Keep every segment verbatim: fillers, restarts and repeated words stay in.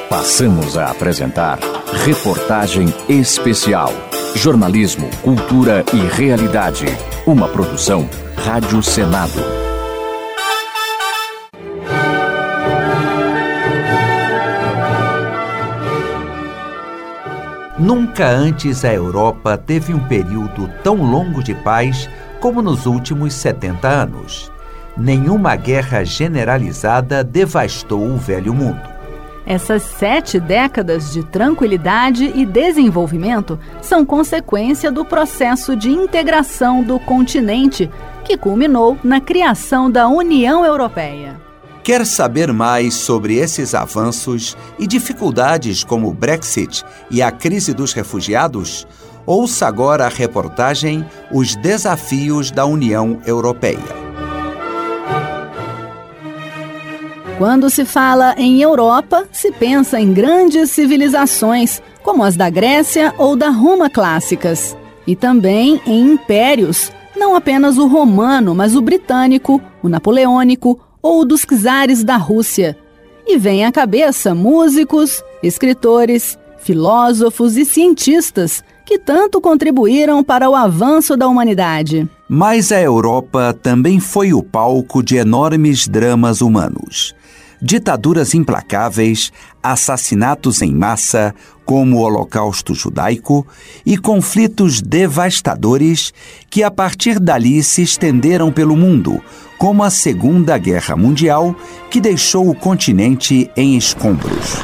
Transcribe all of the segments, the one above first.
Passamos a apresentar Reportagem Especial. Jornalismo, cultura e realidade. Uma produção Rádio Senado. Nunca antes a Europa teve um período tão longo de paz como nos últimos setenta anos. Nenhuma guerra generalizada devastou o velho mundo. Essas sete décadas de tranquilidade e desenvolvimento são consequência do processo de integração do continente, que culminou na criação da União Europeia. Quer saber mais sobre esses avanços e dificuldades como o Brexit e a crise dos refugiados? Ouça agora a reportagem Os Desafios da União Europeia. Quando se fala em Europa, se pensa em grandes civilizações, como as da Grécia ou da Roma clássicas. E também em impérios, não apenas o romano, mas o britânico, o napoleônico ou o dos czares da Rússia. E vem à cabeça músicos, escritores, filósofos e cientistas que tanto contribuíram para o avanço da humanidade. Mas a Europa também foi o palco de enormes dramas humanos. Ditaduras implacáveis, assassinatos em massa, como o Holocausto Judaico, e conflitos devastadores que a partir dali se estenderam pelo mundo, como a Segunda Guerra Mundial, que deixou o continente em escombros.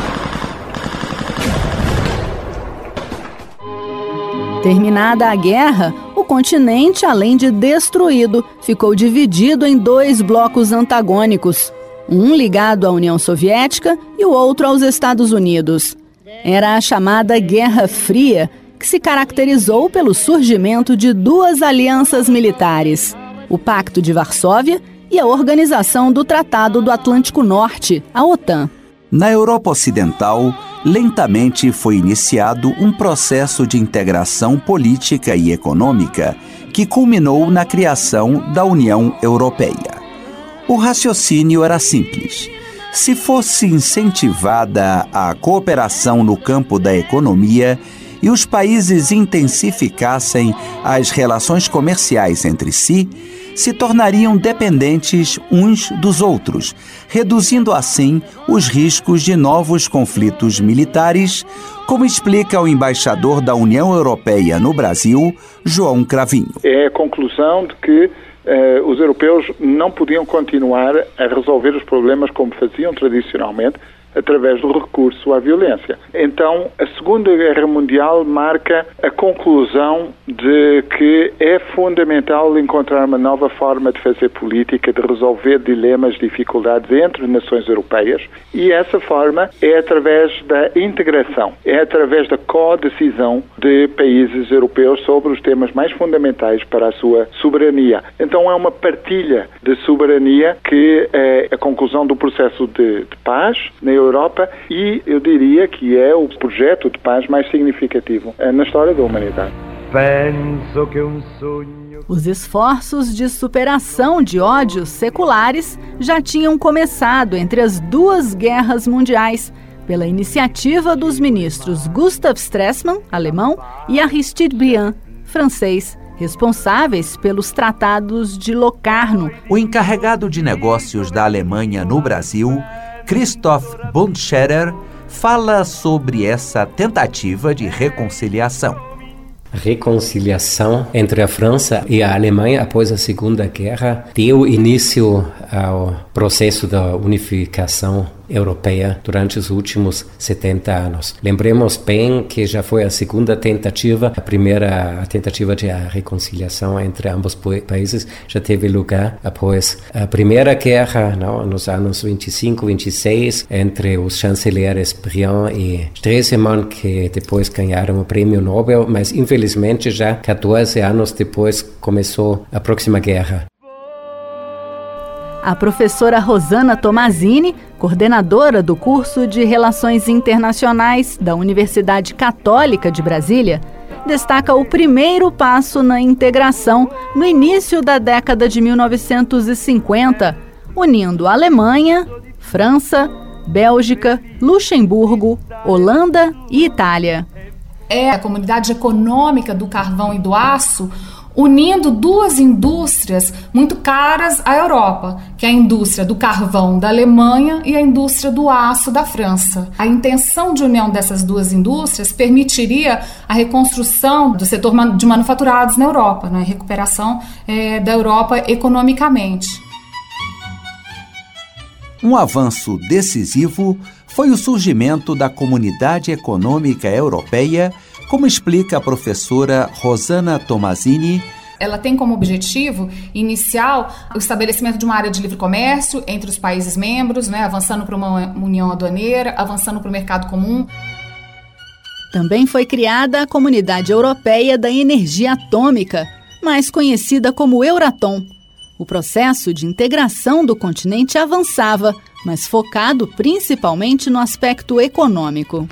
Terminada a guerra, o continente, além de destruído, ficou dividido em dois blocos antagônicos, um ligado à União Soviética e o outro aos Estados Unidos. Era a chamada Guerra Fria, que se caracterizou pelo surgimento de duas alianças militares, o Pacto de Varsóvia e a Organização do Tratado do Atlântico Norte, a OTAN. Na Europa Ocidental, lentamente foi iniciado um processo de integração política e econômica que culminou na criação da União Europeia. O raciocínio era simples. Se fosse incentivada a cooperação no campo da economia e os países intensificassem as relações comerciais entre si, se tornariam dependentes uns dos outros, reduzindo assim os riscos de novos conflitos militares, como explica o embaixador da União Europeia no Brasil, João Cravinho. É a conclusão de que eh, os europeus não podiam continuar a resolver os problemas como faziam tradicionalmente, através do recurso à violência. Então, a Segunda Guerra Mundial marca a conclusão de que é fundamental encontrar uma nova forma de fazer política, de resolver dilemas, dificuldades entre nações europeias, e essa forma é através da integração, é através da co-decisão de países europeus sobre os temas mais fundamentais para a sua soberania. Então, é uma partilha de soberania que é a conclusão do processo de, de paz na Europa, e eu diria que é o projeto de paz mais significativo na história da humanidade. Penso que um sonho... Os esforços de superação de ódios seculares já tinham começado entre as duas guerras mundiais, pela iniciativa dos ministros Gustav Stresemann, alemão, e Aristide Briand, francês, responsáveis pelos tratados de Locarno. O encarregado de negócios da Alemanha no Brasil, Christoph Bundscherer, fala sobre essa tentativa de reconciliação. A reconciliação entre a França e a Alemanha após a Segunda Guerra deu início ao processo da unificação europeia durante os últimos setenta anos. Lembremos bem que já foi a segunda tentativa, a primeira a tentativa de a reconciliação entre ambos países já teve lugar após a Primeira Guerra, não, nos anos vinte e cinco, vinte e seis, entre os chanceleres Briand e Stresemann, que depois ganharam o Prêmio Nobel, mas infelizmente já quatorze anos depois começou a próxima guerra. A professora Rosana Tomazini, coordenadora do curso de Relações Internacionais da Universidade Católica de Brasília, destaca o primeiro passo na integração no início da década de mil novecentos e cinquenta, unindo Alemanha, França, Bélgica, Luxemburgo, Holanda e Itália. É a Comunidade Econômica do Carvão e do Aço, unindo duas indústrias muito caras à Europa, que é a indústria do carvão da Alemanha e a indústria do aço da França. A intenção de união dessas duas indústrias permitiria a reconstrução do setor de manufaturados na Europa, né? A recuperação é, da Europa economicamente. Um avanço decisivo foi o surgimento da Comunidade Econômica Europeia, como explica a professora Rosana Tomazini. Ela tem como objetivo inicial o estabelecimento de uma área de livre comércio entre os países membros, né, avançando para uma união aduaneira, avançando para o mercado comum. Também foi criada a Comunidade Europeia da Energia Atômica, mais conhecida como Euratom. O processo de integração do continente avançava, mas focado principalmente no aspecto econômico.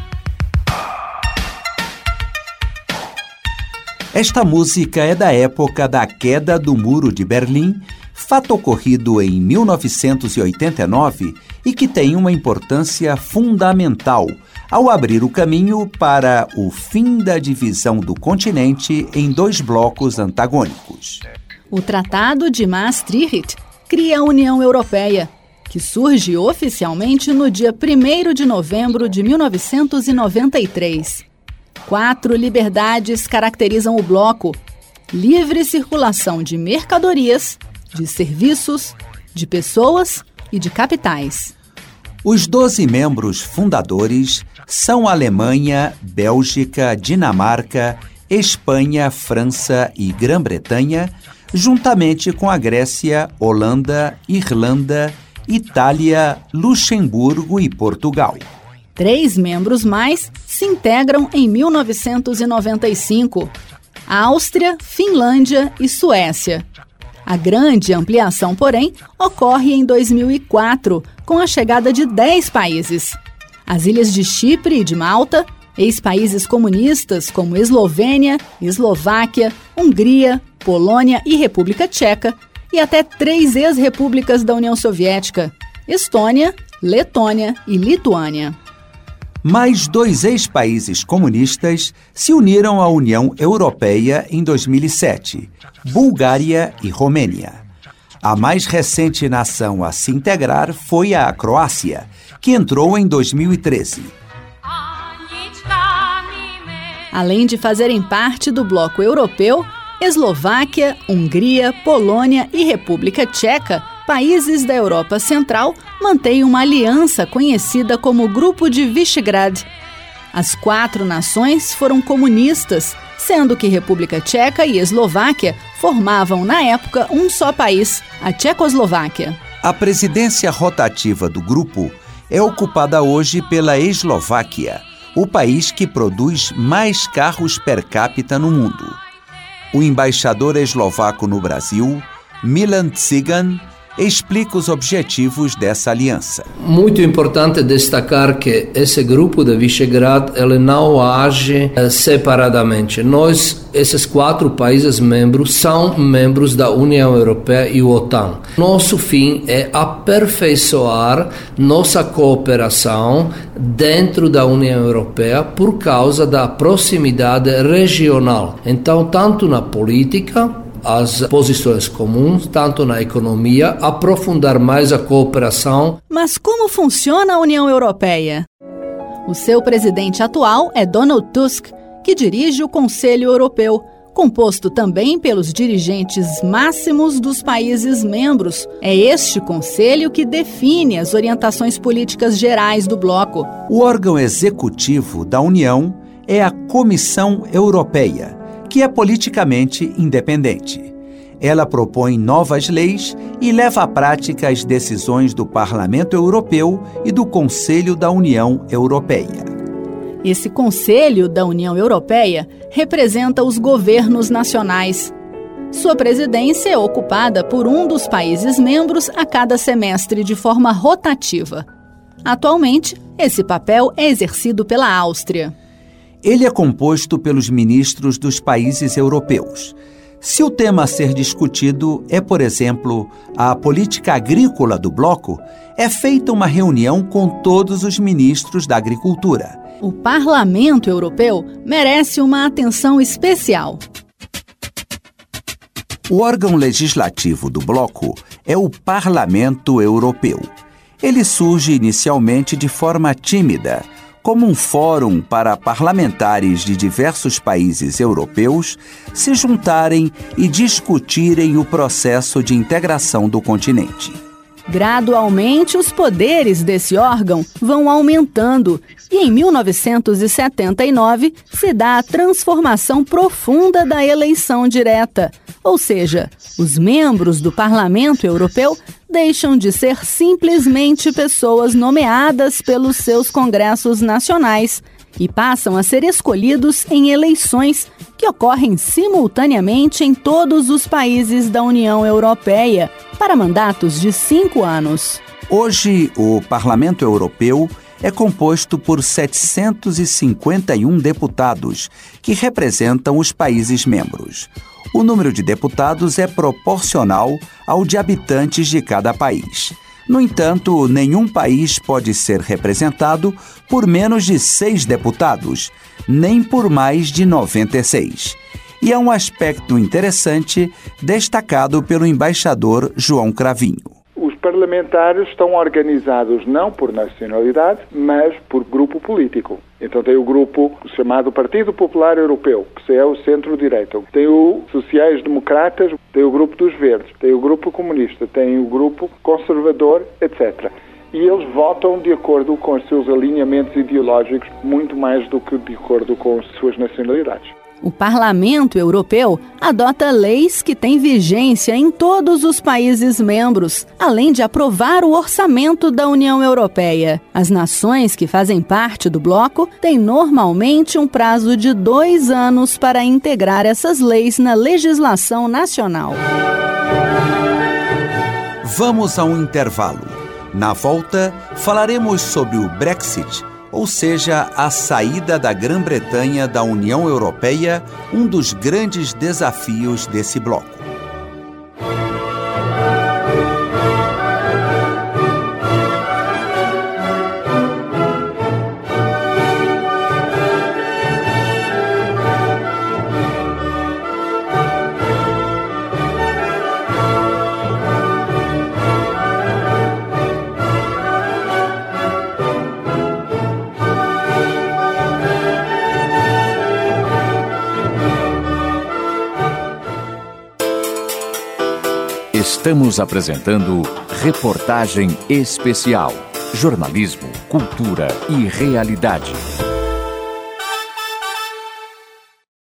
Esta música é da época da queda do Muro de Berlim, fato ocorrido em mil novecentos e oitenta e nove e que tem uma importância fundamental ao abrir o caminho para o fim da divisão do continente em dois blocos antagônicos. O Tratado de Maastricht cria a União Europeia, que surge oficialmente no dia primeiro de novembro de mil novecentos e noventa e três. Quatro liberdades caracterizam o bloco: livre circulação de mercadorias, de serviços, de pessoas e de capitais. Os doze membros fundadores são Alemanha, Bélgica, Dinamarca, Espanha, França e Grã-Bretanha, juntamente com a Grécia, Holanda, Irlanda, Itália, Luxemburgo e Portugal. Três membros mais se integram em mil novecentos e noventa e cinco: Áustria, Finlândia e Suécia. A grande ampliação, porém, ocorre em dois mil e quatro, com a chegada de dez países. As ilhas de Chipre e de Malta, ex-países comunistas como Eslovênia, Eslováquia, Hungria, Polônia e República Tcheca, e até três ex-repúblicas da União Soviética: Estônia, Letônia e Lituânia. Mais dois ex-países comunistas se uniram à União Europeia em dois mil e sete, Bulgária e Romênia. A mais recente nação a se integrar foi a Croácia, que entrou em dois mil e treze. Além de fazerem parte do bloco europeu, Eslováquia, Hungria, Polônia e República Tcheca, países da Europa Central, mantêm uma aliança conhecida como Grupo de Visegrad. As quatro nações foram comunistas, sendo que República Tcheca e Eslováquia formavam, na época, um só país, a Tchecoslováquia. A presidência rotativa do grupo é ocupada hoje pela Eslováquia, o país que produz mais carros per capita no mundo. O embaixador eslovaco no Brasil, Milan Tsigan, explica os objetivos dessa aliança. Muito importante destacar que esse grupo de Visegrad ele não age eh, separadamente. Nós, esses quatro países membros, são membros da União Europeia e OTAN. Nosso fim é aperfeiçoar nossa cooperação dentro da União Europeia por causa da proximidade regional. Então, tanto na política, as posições comuns, tanto na economia, aprofundar mais a cooperação. Mas como funciona a União Europeia? O seu presidente atual é Donald Tusk, que dirige o Conselho Europeu, composto também pelos dirigentes máximos dos países membros. É este conselho que define as orientações políticas gerais do bloco. O órgão executivo da União é a Comissão Europeia, que é politicamente independente. Ela propõe novas leis e leva à prática as decisões do Parlamento Europeu e do Conselho da União Europeia. Esse Conselho da União Europeia representa os governos nacionais. Sua presidência é ocupada por um dos países membros a cada semestre de forma rotativa. Atualmente, esse papel é exercido pela Áustria. Ele é composto pelos ministros dos países europeus. Se o tema a ser discutido é, por exemplo, a política agrícola do bloco, é feita uma reunião com todos os ministros da Agricultura. O Parlamento Europeu merece uma atenção especial. O órgão legislativo do bloco é o Parlamento Europeu. Ele surge inicialmente de forma tímida, como um fórum para parlamentares de diversos países europeus se juntarem e discutirem o processo de integração do continente. Gradualmente, os poderes desse órgão vão aumentando e, em mil novecentos e setenta e nove, se dá a transformação profunda da eleição direta. Ou seja, os membros do Parlamento Europeu deixam de ser simplesmente pessoas nomeadas pelos seus congressos nacionais e passam a ser escolhidos em eleições que ocorrem simultaneamente em todos os países da União Europeia, para mandatos de cinco anos. Hoje, o Parlamento Europeu é composto por setecentos e cinquenta e um deputados, que representam os países membros. O número de deputados é proporcional ao de habitantes de cada país. No entanto, nenhum país pode ser representado por menos de seis deputados, nem por mais de noventa e seis. E é um aspecto interessante destacado pelo embaixador João Cravinho. Os parlamentares estão organizados não por nacionalidade, mas por grupo político. Então tem o grupo chamado Partido Popular Europeu, que é o centro-direita. Tem o Sociais-Democratas, tem o grupo dos Verdes, tem o grupo comunista, tem o grupo conservador, etcétera. E eles votam de acordo com os seus alinhamentos ideológicos, muito mais do que de acordo com as suas nacionalidades. O Parlamento Europeu adota leis que têm vigência em todos os países membros, além de aprovar o orçamento da União Europeia. As nações que fazem parte do bloco têm normalmente um prazo de dois anos para integrar essas leis na legislação nacional. Vamos a um intervalo. Na volta, falaremos sobre o Brexit, ou seja, a saída da Grã-Bretanha da União Europeia, um dos grandes desafios desse bloco. Estamos apresentando Reportagem Especial. Jornalismo, cultura e realidade.